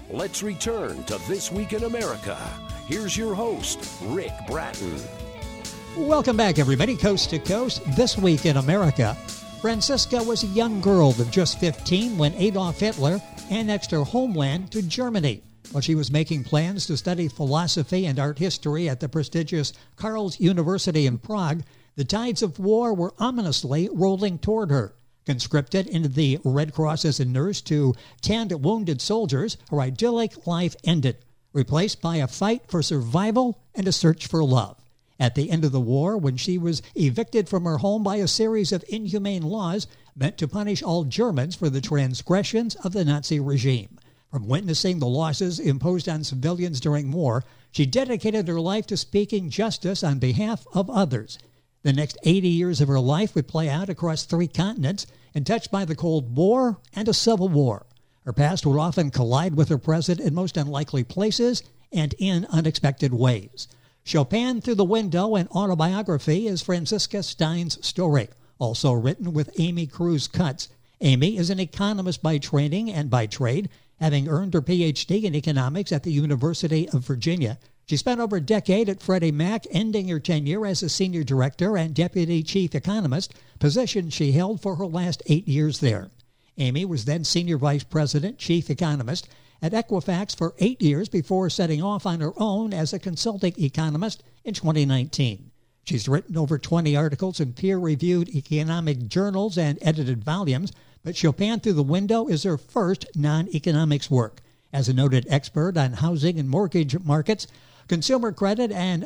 Let's return to This Week in America. Here's your host, Rick Bratton. Welcome back, everybody, coast to coast. This Week in America. Franziska was a young girl of just 15 when Adolf Hitler annexed her homeland to Germany. While she was making plans to study philosophy and art history at the prestigious Karls University in Prague, the tides of war were ominously rolling toward her. Conscripted into the Red Cross as a nurse to tend wounded soldiers, her idyllic life ended, replaced by a fight for survival and a search for love. At the end of the war, when she was evicted from her home by a series of inhumane laws meant to punish all Germans for the transgressions of the Nazi regime. From witnessing the losses imposed on civilians during war, she dedicated her life to speaking justice on behalf of others. The next 80 years of her life would play out across 3 continents and touched by the Cold War and a Civil War. Her past would often collide with her present in most unlikely places and in unexpected ways. Chopin Through the Window, an autobiography, is Franziska Stein's story, also written with Amy Cruz Cutts. Amy is an economist by training and by trade, having earned her Ph.D. in economics at the University of Virginia. She spent over a decade at Freddie Mac, ending her tenure as a senior director and deputy chief economist, position she held for her last 8 years there. Amy was then senior vice president, chief economist, at Equifax for 8 years before setting off on her own as a consulting economist in 2019. She's written over 20 articles in peer-reviewed economic journals and edited volumes, but Chopin Through the Window is her first non-economics work. As a noted expert on housing and mortgage markets, consumer credit, and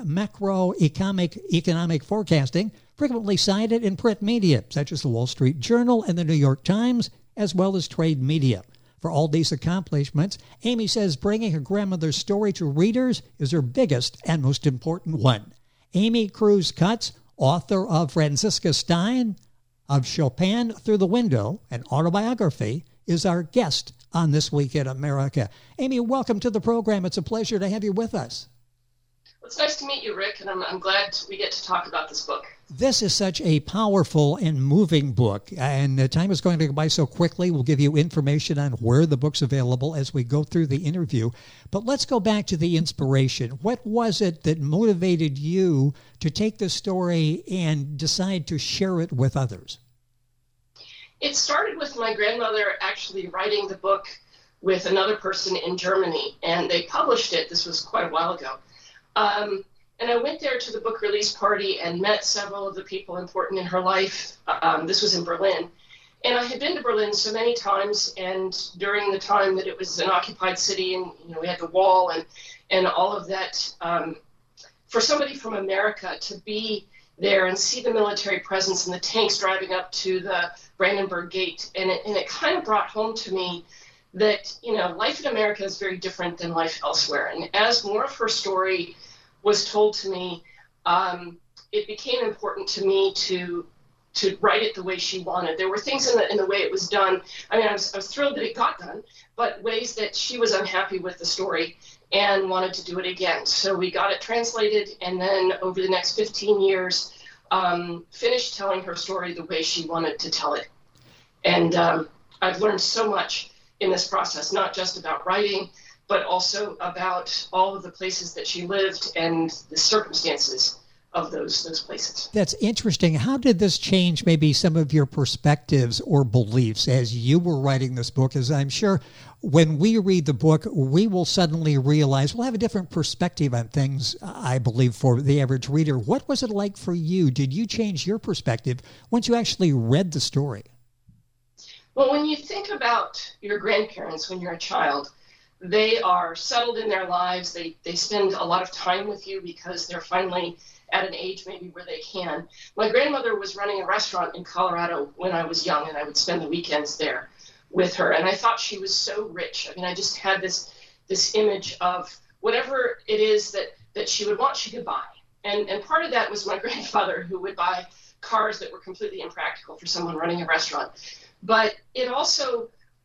macroeconomic forecasting, frequently cited in print media such as the Wall Street Journal and the New York Times, as well as trade media. For all these accomplishments, Amy says bringing her grandmother's story to readers is her biggest and most important one. Amy Cruz Cutts, author of Franziska Stein, of Chopin Through the Window, an autobiography, is our guest on This Week in America. Amy, welcome to the program. It's a pleasure to have you with us. Well, it's nice to meet you, Rick, and I'm glad we get to talk about this book. This is such a powerful and moving book, and the time is going to go by so quickly. We'll give you information on where the book's available as we go through the interview. But let's go back to the inspiration. What was it that motivated you to take this story and decide to share it with others? It started with my grandmother actually writing the book with another person in Germany, and they published it. This was quite a while ago. And I went there to the book release party and met several of the people important in her life. This was in Berlin. And I had been to Berlin so many times, and during the time that it was an occupied city and we had the wall and all of that, for somebody from America to be there and see the military presence and the tanks driving up to the Brandenburg Gate, and it kind of brought home to me that, life in America is very different than life elsewhere. And as more of her story was told to me, it became important to me to write it the way she wanted. There were things in the way it was done. I mean, I was thrilled that it got done, but ways that she was unhappy with the story and wanted to do it again. So we got it translated, and then over the next 15 years, finished telling her story the way she wanted to tell it. And I've learned so much in this process, not just about writing, but also about all of the places that she lived and the circumstances of those places. That's interesting. How did this change maybe some of your perspectives or beliefs as you were writing this book? As I'm sure when we read the book, we will suddenly realize we'll have a different perspective on things, I believe, for the average reader. What was it like for you? Did you change your perspective once you actually read the story? Well, when you think about your grandparents when you're a child, they are settled in their lives. They spend a lot of time with you because they're finally at an age maybe where they can. My grandmother was running a restaurant in Colorado when I was young, and I would spend the weekends there with her. And I thought she was so rich. I mean, I just had this image of whatever it is that she would want, she could buy. And part of that was my grandfather, who would buy cars that were completely impractical for someone running a restaurant. But it also,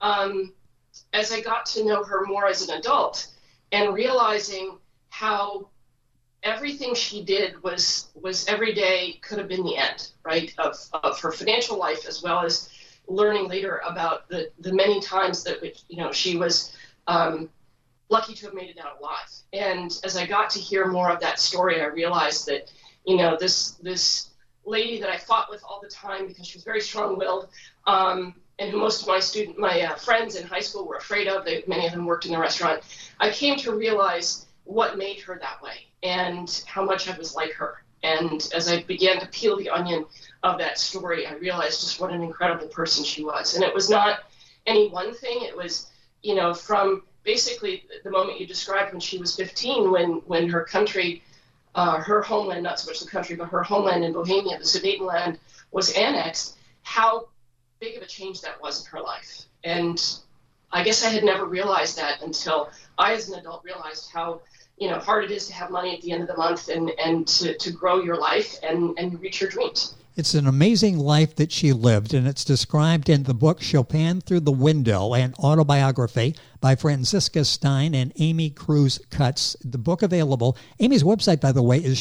as I got to know her more as an adult and realizing how everything she did was every day could have been the end, right, of her financial life, as well as learning later about the many times that, she was lucky to have made it out alive. And as I got to hear more of that story, I realized that, you know, this lady that I fought with all the time because she was very strong-willed, and who most of my friends in high school were afraid of. Many of them worked in the restaurant. I came to realize what made her that way and how much I was like her. And as I began to peel the onion of that story, I realized just what an incredible person she was. And it was not any one thing. It was, you know, from basically the moment you described when she was 15, when her country, her homeland, not so much the country, but her homeland in Bohemia, the Sudetenland, was annexed, how big of a change that was in her life. And I guess I had never realized that until I, as an adult, realized how, you know, hard it is to have money at the end of the month and to grow your life and reach your dreams. It's an amazing life that she lived, and it's described in the book Chopin Through the Window, an autobiography by Franziska Stein and Amy Cruz Cutts. The book available. Amy's website, by the way, is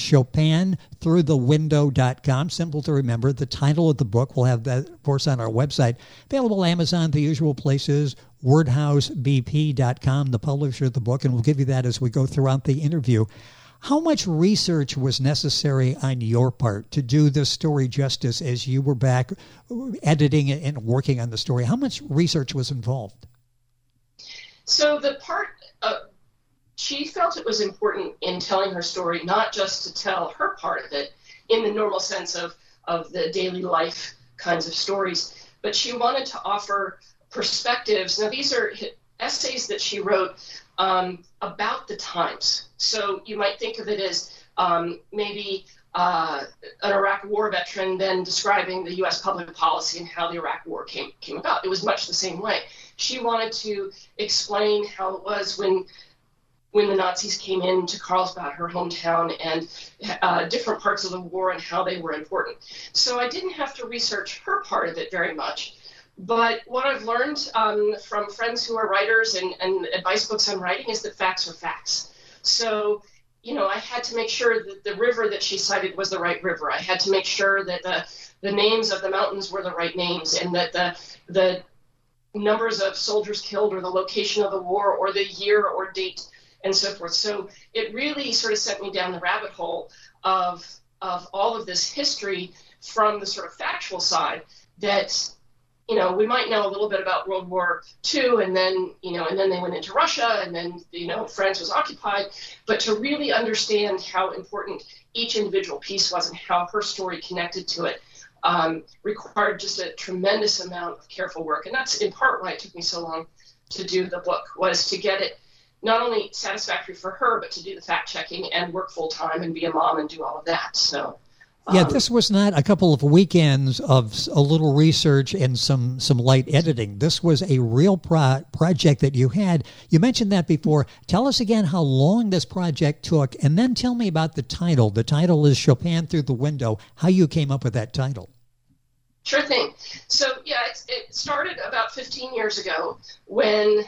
chopinthroughthewindow.com. Simple to remember. The title of the book, we'll have that, of course, on our website. Available Amazon, the usual places, wordhousebp.com, the publisher of the book, and we'll give you that as we go throughout the interview. How much research was necessary on your part to do this story justice as you were back editing and working on the story? How much research was involved? So the part, she felt it was important in telling her story, not just to tell her part of it in the normal sense of the daily life kinds of stories, but she wanted to offer perspectives. Now, these are essays that she wrote about the times. So you might think of it as maybe an Iraq War veteran then describing the U.S. public policy and how the Iraq War came about. It was much the same way. She wanted to explain how it was when the Nazis came into Carlsbad, her hometown, and different parts of the war and how they were important. So I didn't have to research her part of it very much. But what I've learned from friends who are writers and advice books on writing is that facts are facts. So, you know, I had to make sure that the river that she cited was the right river. I had to make sure that the names of the mountains were the right names, and that the numbers of soldiers killed or the location of the war or the year or date and so forth. So it really sort of sent me down the rabbit hole of all of this history from the sort of factual side that, you know, we might know a little bit about World War II, and then they went into Russia, and then, you know, France was occupied. But to really understand how important each individual piece was and how her story connected to it required just a tremendous amount of careful work. And that's in part why it took me so long to do the book, was to get it not only satisfactory for her, but to do the fact-checking and work full-time and be a mom and do all of that. So. Yeah, this was not a couple of weekends of a little research and some light editing. This was a real project that you had. You mentioned that before. Tell us again how long this project took, and then tell me about the title. The title is Chopin Through the Window, how you came up with that title. Sure thing. So, yeah, it started about 15 years ago when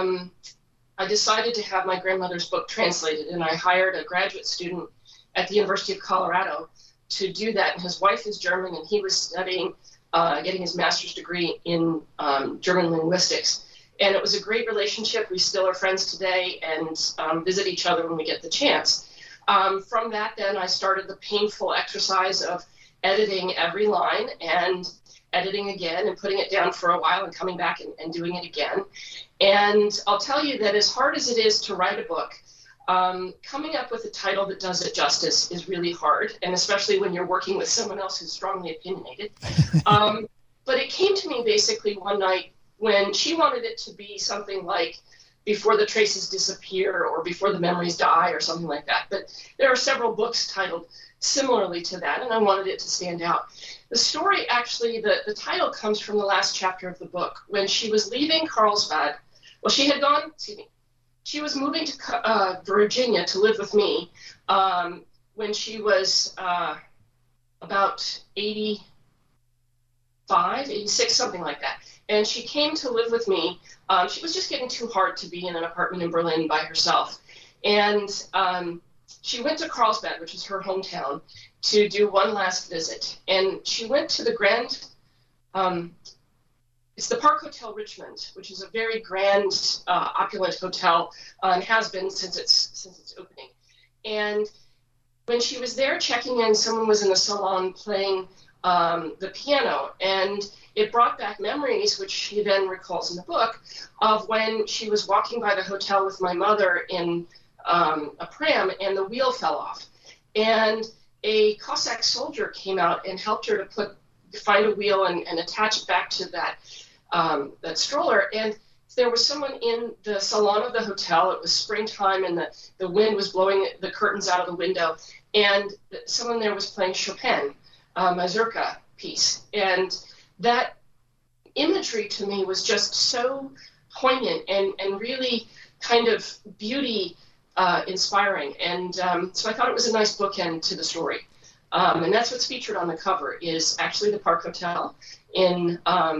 I decided to have my grandmother's book translated, and I hired a graduate student at the University of Colorado to do that. And his wife is German, and he was studying, getting his master's degree in German linguistics. And it was a great relationship. We still are friends today and visit each other when we get the chance. From that, then, I started the painful exercise of editing every line and editing again and putting it down for a while and coming back and doing it again. And I'll tell you that as hard as it is to write a book, coming up with a title that does it justice is really hard, and especially when you're working with someone else who's strongly opinionated. But it came to me basically one night when she wanted it to be something like Before the Traces Disappear or Before the Memories Die or something like that. But there are several books titled similarly to that, and I wanted it to stand out. The story, actually, the title comes from the last chapter of the book. When she was leaving Carlsbad, she was moving to Virginia to live with me when she was about 85, 86, something like that. And she came to live with me. She was just getting too hard to be in an apartment in Berlin by herself. And she went to Carlsbad, which is her hometown, to do one last visit. And she went to the Grand, it's the Park Hotel Richmond, which is a very grand, opulent hotel, and has been since its opening. And when she was there checking in, someone was in the salon playing the piano, and it brought back memories, which she then recalls in the book, of when she was walking by the hotel with my mother in a pram, and the wheel fell off. And a Cossack soldier came out and helped her to find a wheel and attach it back to that stroller. And there was someone in the salon of the hotel. It was springtime, and the wind was blowing the curtains out of the window. And someone there was playing Chopin, mazurka piece. And that imagery to me was just so poignant and really kind of beauty inspiring. And so I thought it was a nice bookend to the story. And that's what's featured on the cover, is actually the Park Hotel in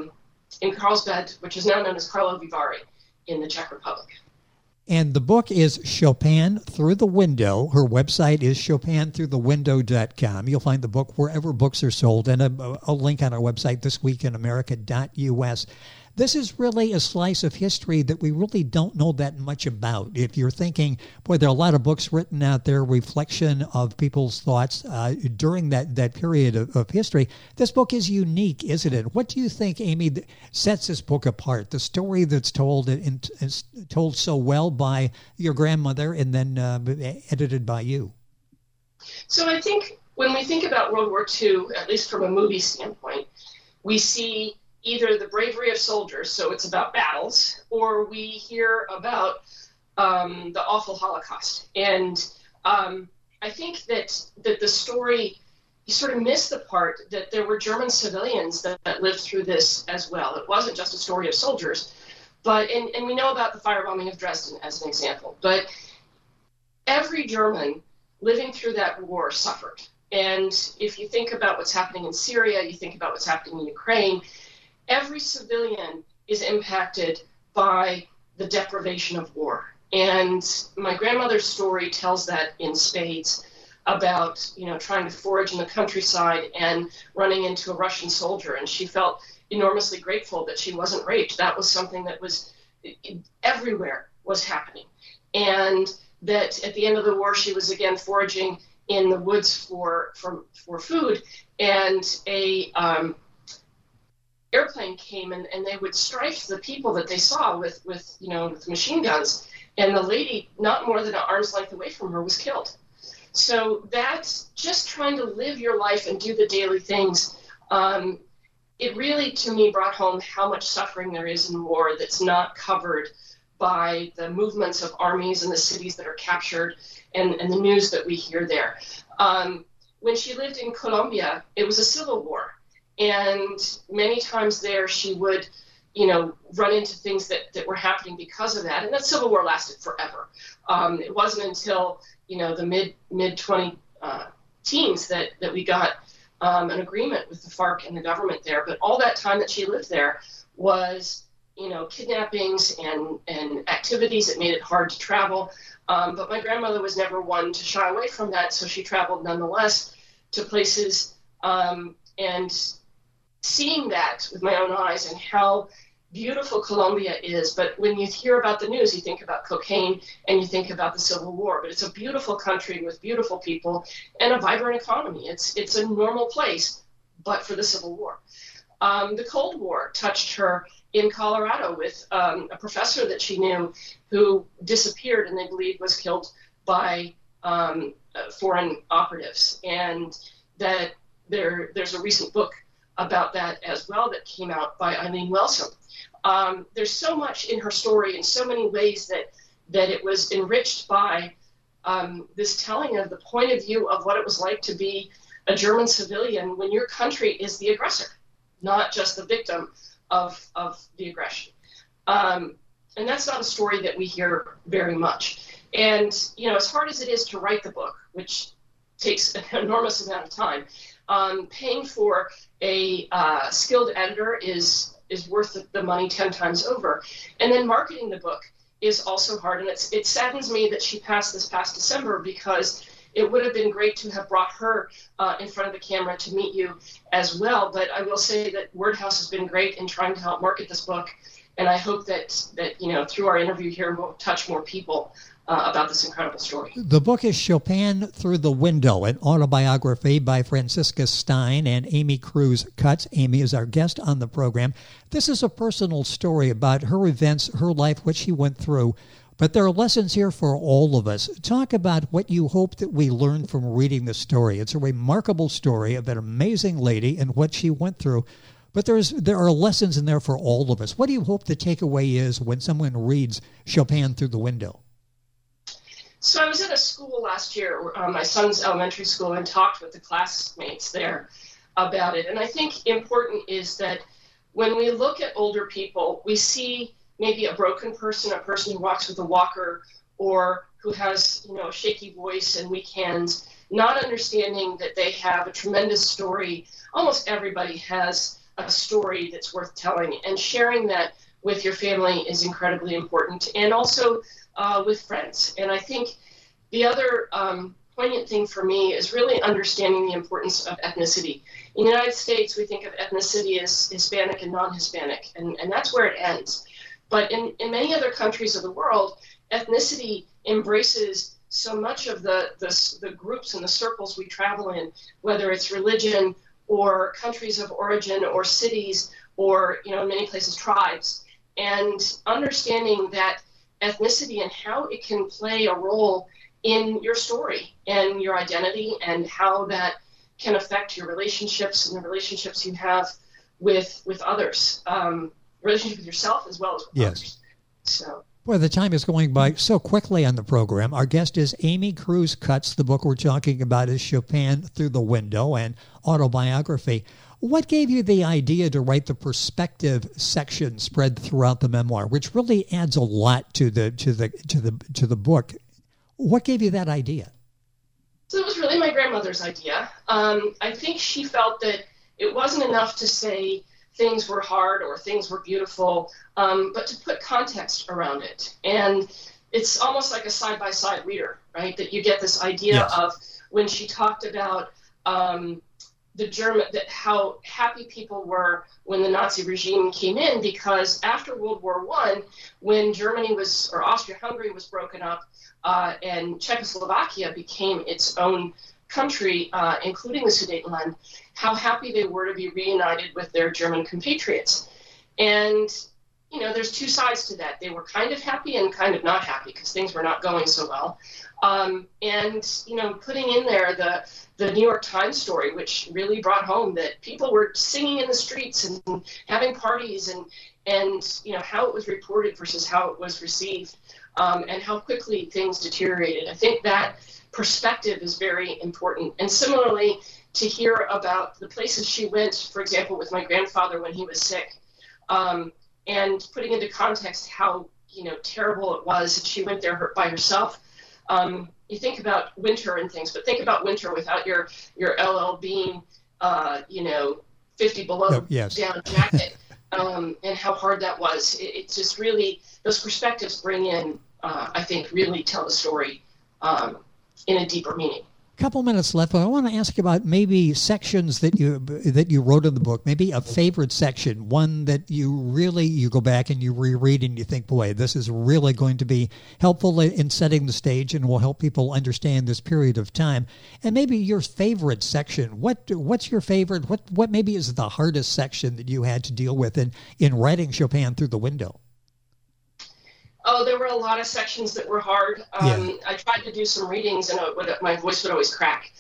Carlsbad, which is now known as Karlovy Vary in the Czech Republic. And the book is Chopin Through the Window. Her website is chopinthroughthewindow.com. You'll find the book wherever books are sold, and a link on our website, thisweekinamerica.us. This is really a slice of history that we really don't know that much about. If you're thinking, boy, there are a lot of books written out there, reflection of people's thoughts during that period of history, this book is unique, isn't it? What do you think, Amy, sets this book apart? The story that's told is told so well by your grandmother and then edited by you. So I think when we think about World War II, at least from a movie standpoint, we see either the bravery of soldiers, so it's about battles, or we hear about the awful Holocaust. And I think that the story, you sort of miss the part that there were German civilians that lived through this as well. It wasn't just a story of soldiers, but and we know about the firebombing of Dresden as an example. But every German living through that war suffered. And if you think about what's happening in Syria, you think about what's happening in Ukraine, every civilian is impacted by the deprivation of war. And my grandmother's story tells that in spades about, trying to forage in the countryside and running into a Russian soldier. And she felt enormously grateful that she wasn't raped. That was something that was everywhere was happening. And that at the end of the war, she was again foraging in the woods for food, and a airplane came and they would strike the people that they saw with machine guns, and the lady, not more than an arm's length away from her, was killed. So that's just trying to live your life and do the daily things. It really, to me, brought home how much suffering there is in war that's not covered by the movements of armies and the cities that are captured and the news that we hear there. When she lived in Colombia, it was a civil war. And many times there she would, run into things that were happening because of that. And that civil war lasted forever. It wasn't until, the mid-20 teens that we got an agreement with the FARC and the government there. But all that time that she lived there was, kidnappings and activities that made it hard to travel. But my grandmother was never one to shy away from that, so she traveled nonetheless to places, and seeing that with my own eyes and how beautiful Colombia is. But when you hear about the news, you think about cocaine and you think about the Civil War. But it's a beautiful country with beautiful people and a vibrant economy. It's a normal place, but for the Civil War. The Cold War touched her in Colorado with a professor that she knew who disappeared and they believe was killed by foreign operatives. And that there's a recent book about that as well that came out by Eileen Welsom. There's so much in her story in so many ways that it was enriched by this telling of the point of view of what it was like to be a German civilian when your country is the aggressor, not just the victim of the aggression. And that's not a story that we hear very much. And, as hard as it is to write the book, which takes an enormous amount of time, paying for a skilled editor is worth the money 10 times over. And then marketing the book is also hard. And it saddens me that she passed this past December, because it would have been great to have brought her in front of the camera to meet you as well. But I will say that Wordhouse has been great in trying to help market this book. And I hope that through our interview here, we'll touch more people about this incredible story. The book is Chopin Through the Window, an autobiography by Franziska Stein and Amy Cruz Cutts. Amy is our guest on the program. This is a personal story about her events, her life, what she went through. But there are lessons here for all of us. Talk about what you hope that we learn from reading the story. It's a remarkable story of an amazing lady and what she went through. But there are lessons in there for all of us. What do you hope the takeaway is when someone reads Chopin Through the Window? So I was at a school last year, my son's elementary school, and talked with the classmates there about it. And I think important is that when we look at older people, we see maybe a broken person, a person who walks with a walker, or who has, a shaky voice and weak hands, not understanding that they have a tremendous story. Almost everybody has a story that's worth telling, and sharing that with your family is incredibly important, and also with friends. And I think the other poignant thing for me is really understanding the importance of ethnicity. In the United States, we think of ethnicity as Hispanic and non-Hispanic, and that's where it ends. But in many other countries of the world, ethnicity embraces so much of the groups and the circles we travel in, whether it's religion or countries of origin or cities or, in many places, tribes. And understanding that ethnicity and how it can play a role in your story and your identity, and how that can affect your relationships and the relationships you have with others, relationship with yourself as well as with others. So. Boy, the time is going by so quickly on the program. Our guest is Amy Cruz Cutts. The book we're talking about is Chopin Through the Window, an autobiography. What gave you the idea to write the perspective section spread throughout the memoir, which really adds a lot to the book? What gave you that idea? So it was really my grandmother's idea. I think she felt that it wasn't enough to say things were hard or things were beautiful, but to put context around it. And it's almost like a side-by-side reader, right? That you get this idea of when she talked about how happy people were when the Nazi regime came in, because after World War I, when Austria-Hungary was broken up, and Czechoslovakia became its own country, including the Sudetenland, how happy they were to be reunited with their German compatriots. And, there's two sides to that. They were kind of happy and kind of not happy because things were not going so well. Putting in there the New York Times story, which really brought home that people were singing in the streets and having parties, and how it was reported versus how it was received, and how quickly things deteriorated. I think that perspective is very important. And similarly, to hear about the places she went, for example, with my grandfather when he was sick, and putting into context how terrible it was that she went there by herself. You think about winter and things, but think about winter without your LL Bean, 50 below down jacket, and how hard that was. It's just really, those perspectives bring in, I think, really tell the story in a deeper meaning. Couple minutes left, but I want to ask you about maybe sections that you wrote in the book, maybe a favorite section, one that you go back and you reread and you think, boy, this is really going to be helpful in setting the stage and will help people understand this period of time. And maybe your favorite section. What's your favorite? What maybe is the hardest section that you had to deal with in writing Chopin Through the Window? Oh, there were a lot of sections that were hard. I tried to do some readings and my voice would always crack.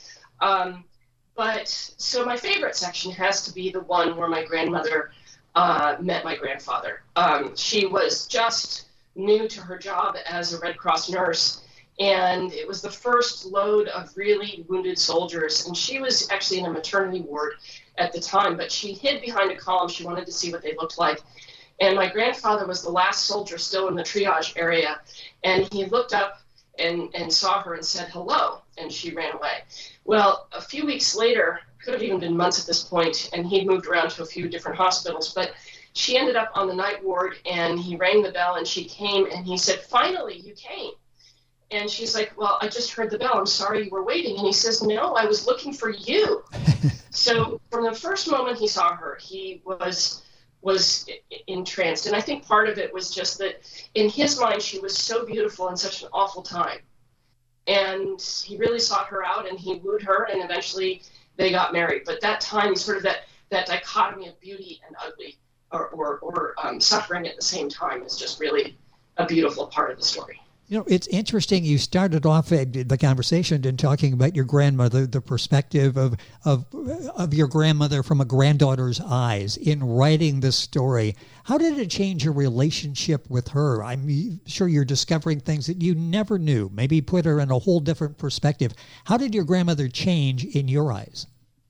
So my favorite section has to be the one where my grandmother met my grandfather. She was just new to her job as a Red Cross nurse, and it was the first load of really wounded soldiers. And she was actually in a maternity ward at the time, but she hid behind a column. She wanted to see what they looked like. And my grandfather was the last soldier still in the triage area. And he looked up and saw her and said, hello. And she ran away. Well, a few weeks later, could have even been months at this point, and he'd moved around to a few different hospitals. But she ended up on the night ward, and he rang the bell, and she came, and he said, finally, you came. And she's like, well, I just heard the bell. I'm sorry you were waiting. And he says, no, I was looking for you. So from the first moment he saw her, he was entranced. And I think part of it was just that in his mind, she was so beautiful in such an awful time. And he really sought her out, and he wooed her, and eventually they got married. But that time, sort of that dichotomy of beauty and ugly or suffering at the same time is just really a beautiful part of the story. You know, it's interesting. You started off the conversation in talking about your grandmother, the perspective of your grandmother from a granddaughter's eyes in writing this story. How did it change your relationship with her? I'm sure you're discovering things that you never knew, maybe put her in a whole different perspective. How did your grandmother change in your eyes?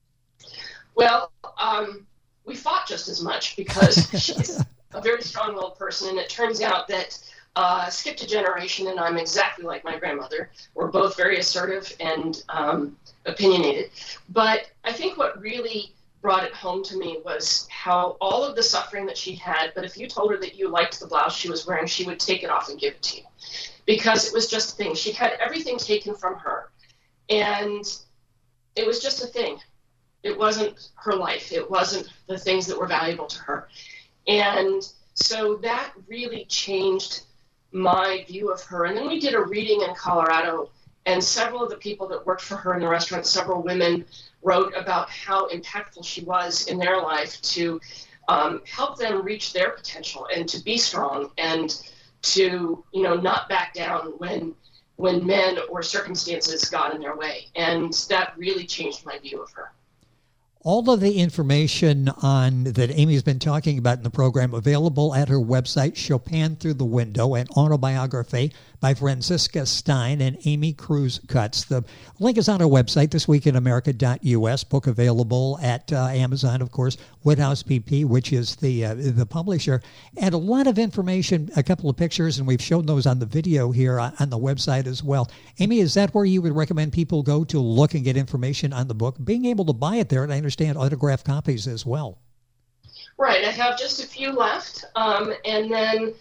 Well, we fought just as much because she's a very strong-willed person, and it turns out that skipped a generation, and I'm exactly like my grandmother. We're both very assertive and opinionated. But I think what really brought it home to me was how all of the suffering that she had, but if you told her that you liked the blouse she was wearing, she would take it off and give it to you because it was just a thing. She had everything taken from her, and it was just a thing. It wasn't her life. It wasn't the things that were valuable to her. And so that really changed my view of her. And then we did a reading in Colorado, and several of the people that worked for her in the restaurant, several women, wrote about how impactful she was in their life to help them reach their potential and to be strong and to, not back down when men or circumstances got in their way. And that really changed my view of her. All of the information that Amy's been talking about in the program available at her website, Chopin Through the Window, an autobiography by Franziska Stein and Amy Cruz Cutts. The link is on our website, thisweekinamerica.us. Book available at Amazon, of course, Woodhouse PP, which is the publisher. And a lot of information, a couple of pictures, and we've shown those on the video here on the website as well. Amy, is that where you would recommend people go to look and get information on the book? Being able to buy it there, and I understand autographed copies as well. Right. I have just a few left. And then,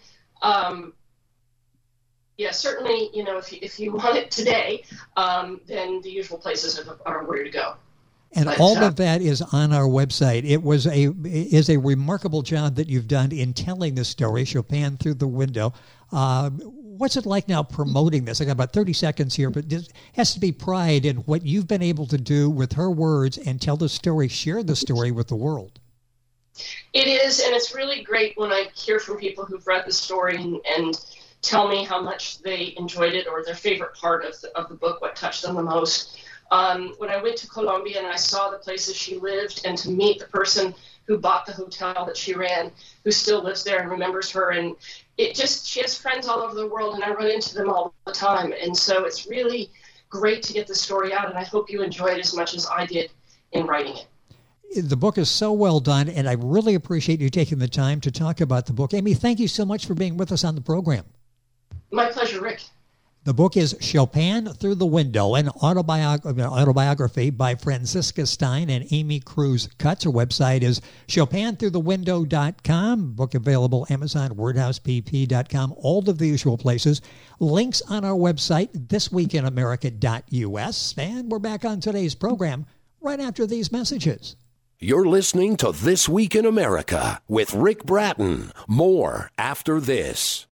certainly, if you want it today, then the usual places are where to go. And all of that is on our website. It is a remarkable job that you've done in telling this story, Chopin Through the Window. What's it like now promoting this? I got about 30 seconds here, but there has to be pride in what you've been able to do with her words and tell the story, share the story with the world. It is, and it's really great when I hear from people who've read the story and tell me how much they enjoyed it or their favorite part of the book, what touched them the most. When I went to Colombia and I saw the places she lived and to meet the person who bought the hotel that she ran, who still lives there and remembers her, and she has friends all over the world, and I run into them all the time. And so it's really great to get the story out, and I hope you enjoy it as much as I did in writing it. The book is so well done, and I really appreciate you taking the time to talk about the book. Amy, thank you so much for being with us on the program. My pleasure, Rick. The book is Chopin Through the Window, an autobiography by Franziska Stein and Amy Cruz Cutts. Her website is chopinthroughthewindow.com. Book available Amazon, wordhousepp.com, all of the usual places. Links on our website, thisweekinamerica.us. And we're back on today's program right after these messages. You're listening to This Week in America with Rick Bratton. More after this.